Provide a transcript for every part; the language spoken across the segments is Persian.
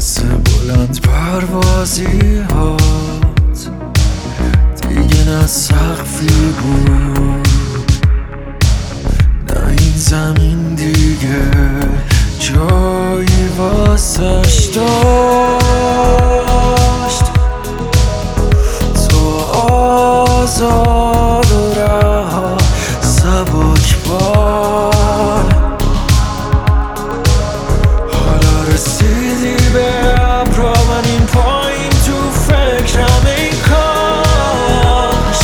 واسه بلند پروازی هات دیگه نه سقفی بود، نه این زمین دیگه جایی واسش داشت. تو آزاد و رها سبک بال، حالا رسیدی به ابرا، من این پایین تو فکرم ای کاش،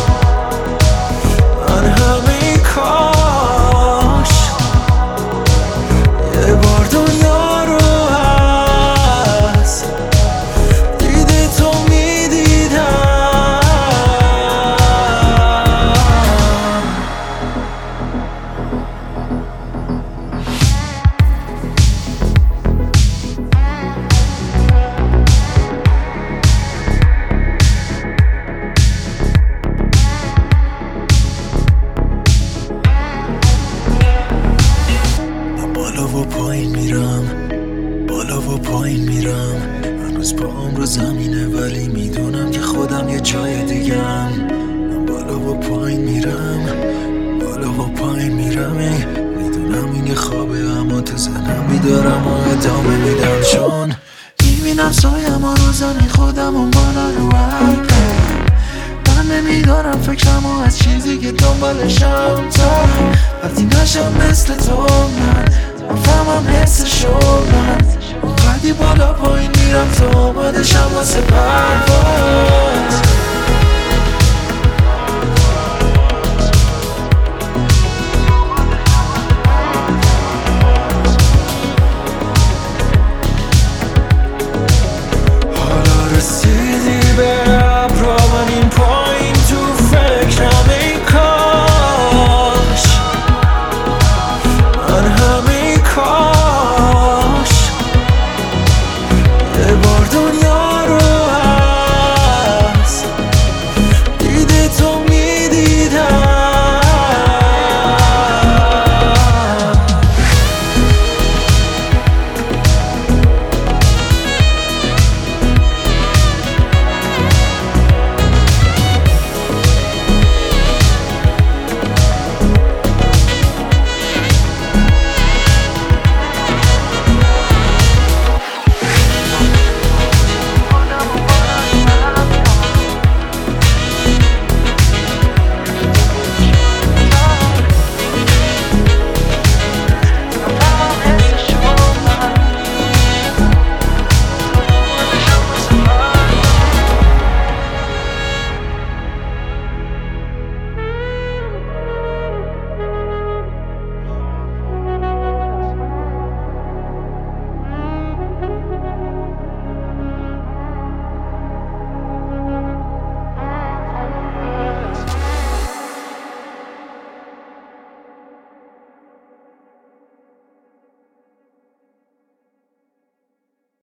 من همین کاش یه بار دنیا رو هست دیده تو میدیدم. بالا و پایین میرم، بالا و پایین میرم، هنوز پاهم رو زمینه ولی میدونم که خودم یه جای دیگم. من بالا و پایین میرم، بالا و پایین میرم، میدونم این یه خوابه اما تو ذهنم بیدارم و ادامه میدم، چون میبینم سایم و رو زمین خودم و بالا رو عقه. من نمیدارم فکرم و از چیزی که دنبالشم، تا وقتی نشم مثل تو من فهمم حسشو، من اونقدی بالا پایین میرم تا آمادشم واسه پرواز.